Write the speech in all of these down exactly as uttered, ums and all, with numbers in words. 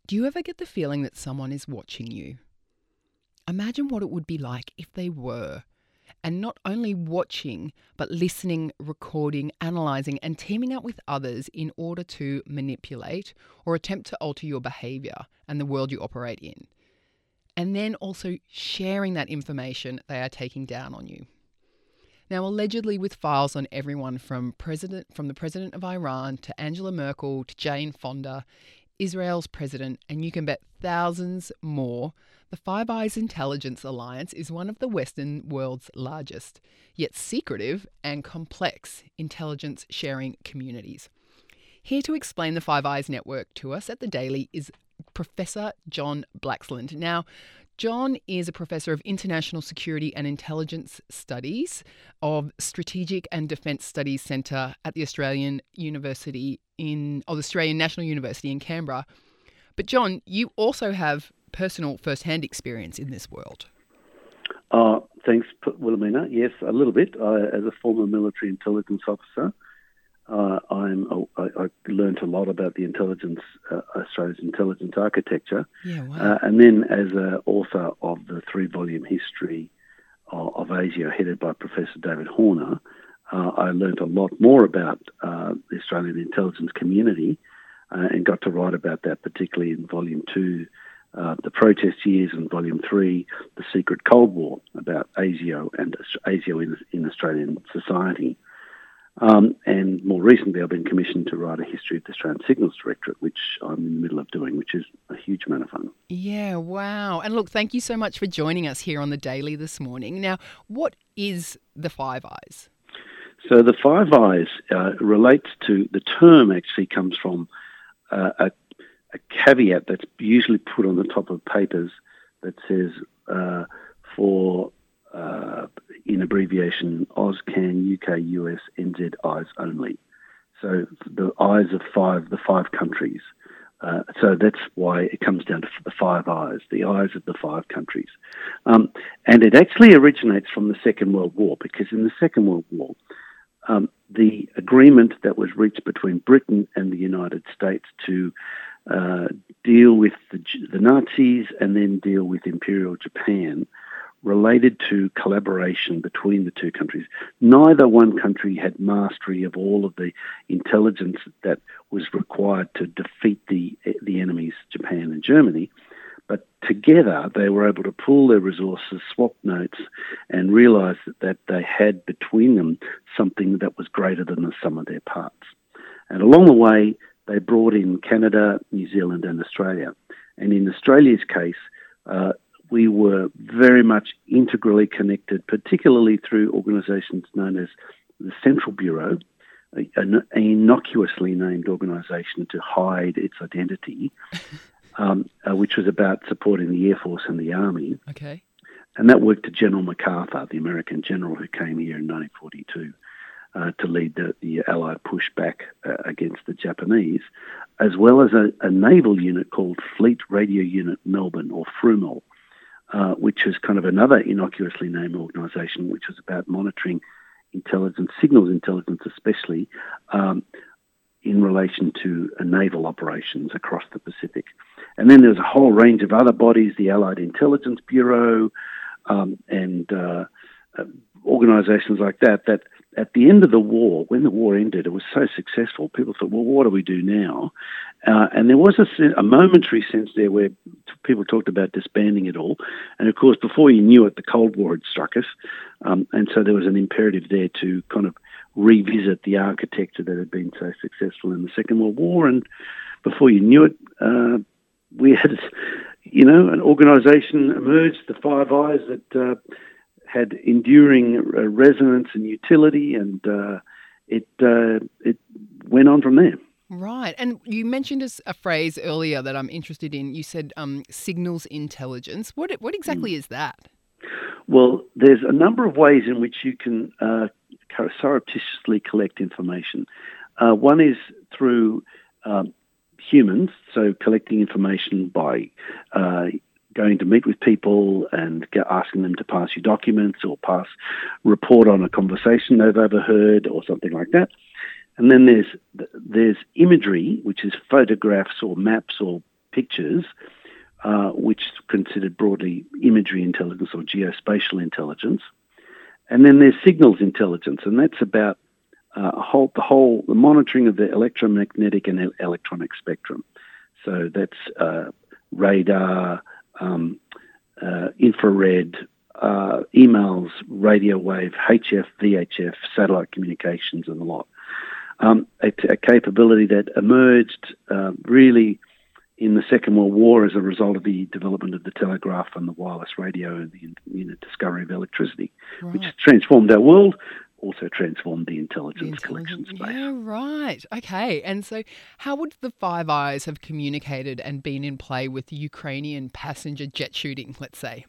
Do you ever get the feeling that someone is watching you? Imagine what it would be like if they were. And not only watching, but listening, recording, analysing, and teaming up with others in order to manipulate or attempt to alter your behaviour and the world you operate in. And then also sharing that information they are taking down on you. Now, allegedly with files on everyone from president, from the president of Iran to Angela Merkel to Jane Fonda, Israel's president, and you can bet thousands more, the Five Eyes Intelligence Alliance is one of the Western world's largest, yet secretive and complex intelligence sharing communities. Here to explain the Five Eyes Network to us at the Daily is Professor John Blaxland. Now, John is a professor of international security and intelligence studies of Strategic and Defence Studies Centre at the Australian University in, or the Australian National University in Canberra. But John, you also have personal first-hand experience in this world. Uh, thanks, Wilhelmina. Yes, a little bit. I, as a former military intelligence officer, uh, I'm, I, I learned a lot about the intelligence, uh, Australia's intelligence architecture. Yeah, wow. Uh, and then as an author of the three-volume history of, of Asia, headed by Professor David Horner, uh, I learned a lot more about uh, the Australian intelligence community uh, and got to write about that, particularly in Volume two, Uh, the protest years, and Volume three, The Secret Cold War, about ASIO and ASIO in, in Australian society. Um, and more recently, I've been commissioned to write a history of the Australian Signals Directorate, which I'm in the middle of doing, which is a huge amount of fun. Yeah, wow. And look, thank you so much for joining us here on the Daily this morning. Now, what is the Five Eyes? So the Five Eyes uh, relates to, the term actually comes from uh, a a caveat that's usually put on the top of papers that says uh, for, uh, in abbreviation, AUSCAN, U K, U S, N Z eyes only. So the eyes of five, the five countries. Uh, so that's why it comes down to the Five Eyes, the eyes of the five countries. Um, and it actually originates from the Second World War, because in the Second World War, um, the agreement that was reached between Britain and the United States to Uh, deal with the, the Nazis and then deal with Imperial Japan related to collaboration between the two countries. Neither one country had mastery of all of the intelligence that was required to defeat the the enemies, Japan and Germany, but together they were able to pool their resources, swap notes, and realise that, that they had between them something that was greater than the sum of their parts. And along the way, they brought in Canada, New Zealand and Australia. And in Australia's case, uh, we were very much integrally connected, particularly through organisations known as the Central Bureau, an innocuously named organisation to hide its identity, um, uh, which was about supporting the Air Force and the Army. Okay. And that worked to General MacArthur, the American general who came here in nineteen forty-two. Uh, to lead the, the Allied pushback uh, against the Japanese, as well as a, a naval unit called Fleet Radio Unit Melbourne, or FRUMEL, uh, which is kind of another innocuously named organisation, which was about monitoring intelligence, signals intelligence especially, um, in relation to uh, naval operations across the Pacific. And then there's a whole range of other bodies, the Allied Intelligence Bureau, um, and uh, uh, organisations like that, that at the end of the war, when the war ended, it was so successful, people thought, well, what do we do now? Uh, and there was a, a momentary sense there where people talked about disbanding it all. And of course, before you knew it, the Cold War had struck us. Um, and so there was an imperative there to kind of revisit the architecture that had been so successful in the Second World War. And before you knew it, uh, we had, you know, an organisation emerged, the Five Eyes, that uh, had enduring uh, resonance and utility, and uh, it uh, it went on from there. Right. And you mentioned a, a phrase earlier that I'm interested in. You said um, signals intelligence. What what exactly mm. is that? Well, there's a number of ways in which you can uh, surreptitiously collect information. Uh, one is through um, humans, so collecting information by uh, going to meet with people and get, asking them to pass you documents or pass report on a conversation they've overheard or something like that. And then there's there's imagery, which is photographs or maps or pictures, uh, which is considered broadly imagery intelligence or geospatial intelligence. And then there's signals intelligence, and that's about uh, whole, the whole the monitoring of the electromagnetic and electronic spectrum. So that's uh, radar, um, uh, infrared, uh, emails, radio wave, H F, V H F, satellite communications, and a lot. Um, a, a capability that emerged uh, really in the Second World War as a result of the development of the telegraph and the wireless radio and the you know, discovery of electricity, right. which transformed our world, also transformed the intelligence, the intelligence collection space. Yeah, right. Okay. And so how would the Five Eyes have communicated and been in play with Ukrainian passenger jet shooting, let's say?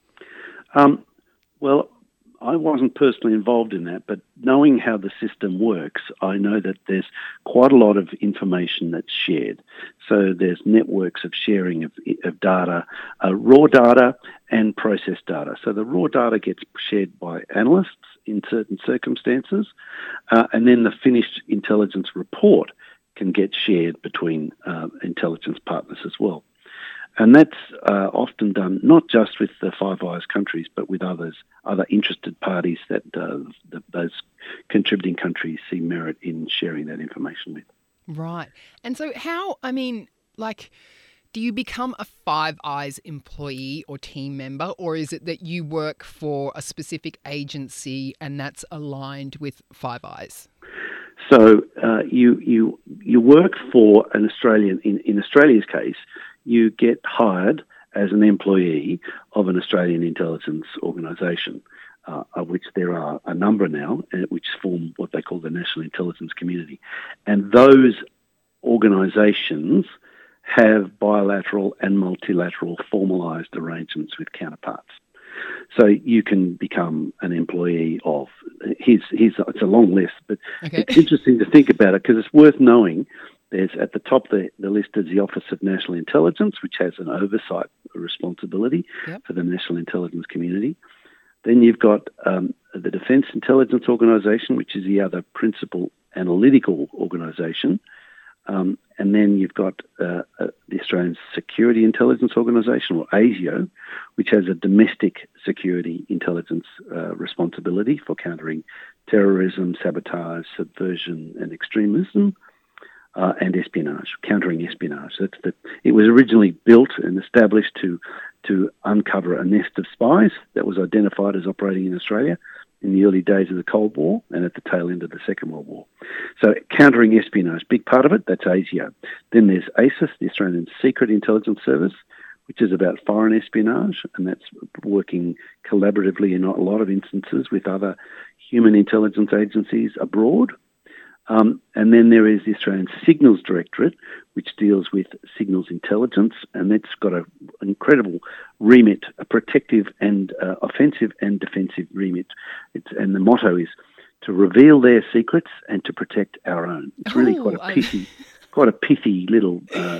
Um, well, I wasn't personally involved in that, but knowing how the system works, I know that there's quite a lot of information that's shared. So there's networks of sharing of, of data, uh, raw data and processed data. So the raw data gets shared by analysts in certain circumstances, uh, and then the finished intelligence report can get shared between uh, intelligence partners as well. And that's uh, often done not just with the Five Eyes countries, but with others, other interested parties that uh, the, those contributing countries see merit in sharing that information with. Right. And so how, I mean, like, do you become a Five Eyes employee or team member, or is it that you work for a specific agency and that's aligned with Five Eyes? So uh, you you you work for an Australian, in, in Australia's case, you get hired as an employee of an Australian intelligence organisation, uh, of which there are a number now, uh, which form what they call the National Intelligence Community. And those organisations have bilateral and multilateral formalised arrangements with counterparts. So you can become an employee of, here's, here's, it's a long list, but okay. It's interesting to think about it because it's worth knowing. There's at the top of the, the list is the Office of National Intelligence, which has an oversight responsibility yep. for the national intelligence community. Then you've got um, the Defence Intelligence Organisation, which is the other principal analytical organisation. Um, and then you've got uh, uh, the Australian Security Intelligence Organisation, or ASIO, which has a domestic security intelligence uh, responsibility for countering terrorism, sabotage, subversion and extremism, uh, and espionage, countering espionage. That's the, it was originally built and established to, to uncover a nest of spies that was identified as operating in Australia in the early days of the Cold War and at the tail end of the Second World War. So countering espionage, big part of it, that's ASIO. Then there's ASIS, the Australian Secret Intelligence Service, which is about foreign espionage, and that's working collaboratively in a lot of instances with other human intelligence agencies abroad. Um, and then there is the Australian Signals Directorate, which deals with signals intelligence, and it's got an incredible remit, a protective and uh, offensive and defensive remit. It's, and the motto is to reveal their secrets and to protect our own. It's really oh, quite a pithy, I... quite a pithy little uh,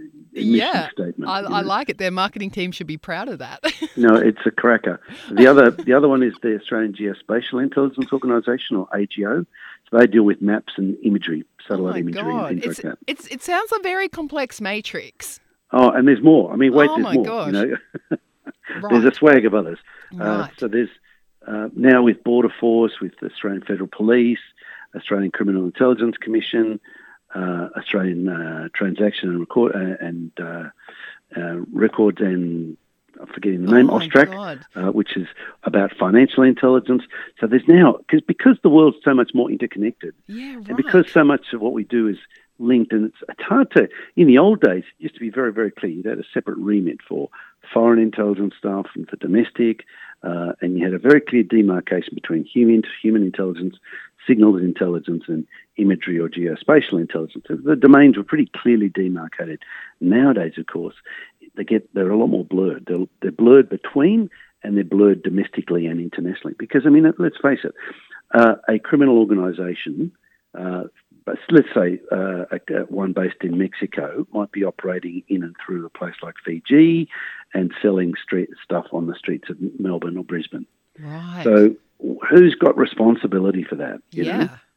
yeah, statement. I, I like it. Their marketing team should be proud of that. No, it's a cracker. The other, the other one is the Australian Geospatial Intelligence Organisation, or A G O. So they deal with maps and imagery, satellite oh imagery God. and things it's, like that. It's, it sounds a very complex matrix. Oh, and there's more. I mean, wait, oh there's my more. Gosh. You know? Right. There's a swag of others. Right. Uh, so there's uh, now with Border Force, with the Australian Federal Police, Australian Criminal Intelligence Commission, uh, Australian uh, Transaction and Record uh, and uh, uh, Records and I'm forgetting the name, oh AUSTRAC, uh, which is about financial intelligence. So there's now, because because the world's so much more interconnected, yeah, right. and because so much of what we do is linked, and it's, it's hard to, in the old days, it used to be very, very clear. You had a separate remit for foreign intelligence stuff and for domestic, uh, and you had a very clear demarcation between human, human intelligence, signals intelligence, and imagery or geospatial intelligence. The domains were pretty clearly demarcated. Nowadays, of course, they get they're a lot more blurred. They're, they're blurred between, and they're blurred domestically and internationally. Because, I mean, let's face it, uh, a criminal organisation, uh, but let's say uh, a, a one based in Mexico, might be operating in and through a place like Fiji and selling street stuff on the streets of Melbourne or Brisbane. Right. So who's got responsibility for that? You yeah. know?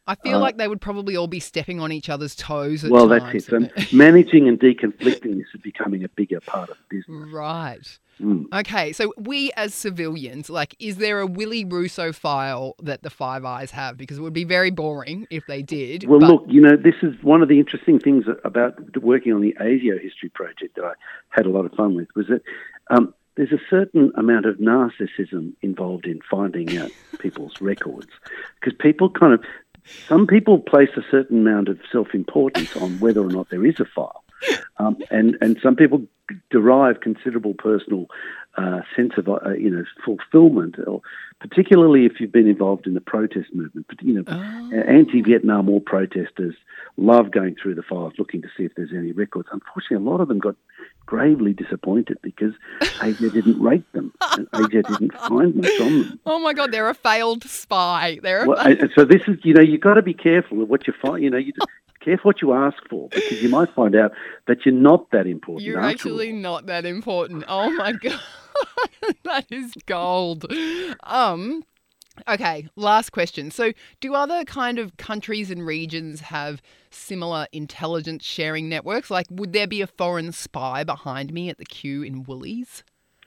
I feel Uh, like they would probably all be stepping on each other's toes at well, times. that's it. So managing and deconflicting this is becoming a bigger part of business. Right. Mm. Okay, so we as civilians, like, is there a Willie Russo file that the Five Eyes have? Because it would be very boring if they did. Well, but... look, you know, this is one of the interesting things about working on the ASIO history project that I had a lot of fun with, was that um, there's a certain amount of narcissism involved in finding out people's records, because people kind of, some people place a certain amount of self-importance on whether or not there is a file. Um, and, and some people derive considerable personal uh, sense of, uh, you know, fulfillment, or particularly if you've been involved in the protest movement. But, you know, Oh. anti-Vietnam War protesters love going through the files looking to see if there's any records. Unfortunately, a lot of them got gravely disappointed because ASIO didn't rate them. And ASIO didn't find much on them. Oh, my God, they're a failed spy. They're a Well, and so this is, you know, you've got to be careful of what you find. You know, you just, careful what you ask for, because you might find out that you're not that important. You're actually all. not that important. Oh, my God. That is gold. Um, okay, last question. So do other kind of countries and regions have similar intelligence sharing networks? Like, would there be a foreign spy behind me at the queue in Woolies?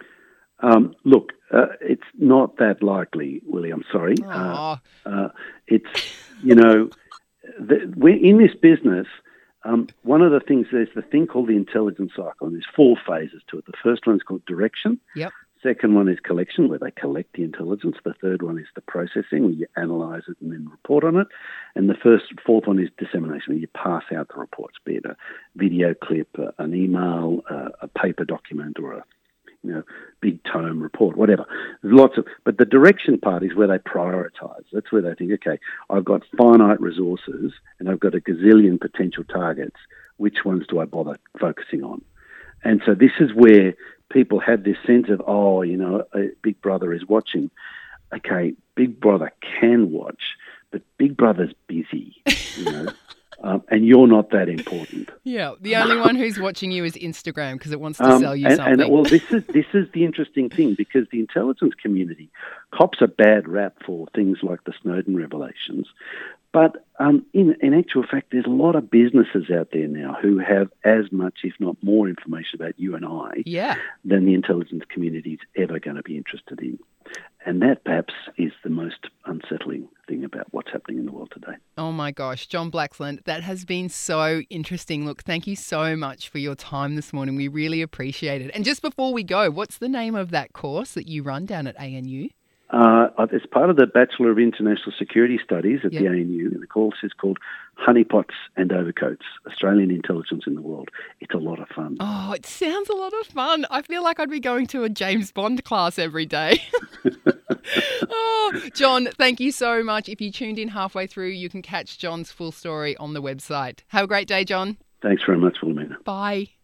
Um, look, uh, it's not that likely, Willie. I'm sorry. Uh, uh, it's, you know, the, we're in this business. Um, one of the things, there's the thing called the intelligence cycle, and there's four phases to it. The first one is called direction. Yep. Second one is collection, where they collect the intelligence. The third one is the processing, where you analyse it and then report on it. And the first, fourth one is dissemination, where you pass out the reports, be it a video clip, uh, an email, uh, a paper document, or a you know, big tome report, whatever. There's lots of, but the direction part is where they prioritise. That's where they think, okay, I've got finite resources and I've got a gazillion potential targets. Which ones do I bother focusing on? And so this is where people have this sense of, oh, you know, a Big Brother is watching. Okay, Big Brother can watch, but Big Brother's busy, you know. Um, and you're not that important. Yeah, the only one who's watching you is Instagram because it wants to um, sell you and, something. And well, this is this is the interesting thing, because the intelligence community cops a bad rap for things like the Snowden revelations. But um, in, in actual fact, there's a lot of businesses out there now who have as much, if not more, information about you and I yeah. than the intelligence community is ever going to be interested in. And that perhaps is the most unsettling thing about what's happening in the world today. Oh my gosh, John Blaxland, that has been so interesting. Look, thank you so much for your time this morning. We really appreciate it. And just before we go, what's the name of that course that you run down at A N U? Uh, it's part of the Bachelor of International Security Studies at yep. the A N U. And the course is called Honeypots and Overcoats, Australian Intelligence in the World. It's a lot of fun. Oh, it sounds a lot of fun. I feel like I'd be going to a James Bond class every day. Oh, John, thank you so much. If you tuned in halfway through, you can catch John's full story on the website. Have a great day, John. Thanks very much, Wilhelmina. Bye.